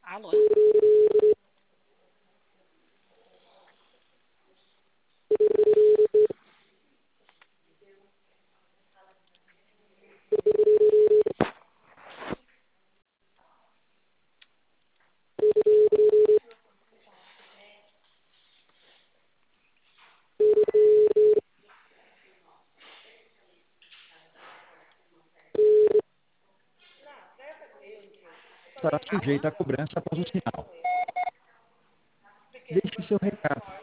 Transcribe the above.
Alô? Estará Alô? sujeita à cobrança após o sinal. Deixe seu recado.